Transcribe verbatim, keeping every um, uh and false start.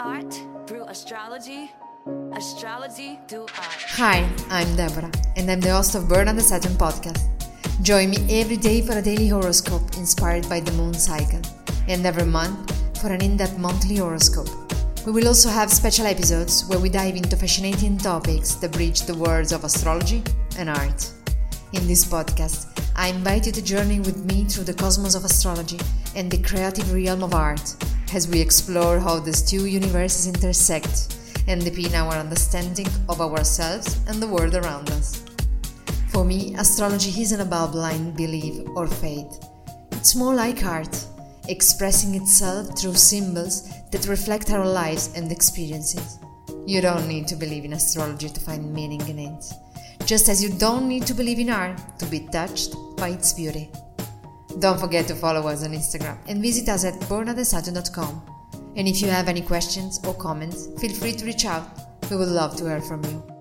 art through astrology, astrology through art. Hi, I'm Deborah, and I'm the host of Born on the Saturn podcast. Join me every day for a daily horoscope inspired by the moon cycle, and every month for an in-depth monthly horoscope. We will also have special episodes where we dive into fascinating topics that bridge the worlds of astrology and art. In this podcast, I invite you to journey with me through the cosmos of astrology and the creative realm of art, as we explore how these two universes intersect and deepen our understanding of ourselves and the world around us. For me, astrology isn't about blind belief or faith. It's more like art, expressing itself through symbols that reflect our lives and experiences. You don't need to believe in astrology to find meaning in it, just as you don't need to believe in art to be touched by its beauty. Don't forget to follow us on Instagram and visit us at born at the saturn dot com. And if you have any questions or comments, feel free to reach out. We would love to hear from you.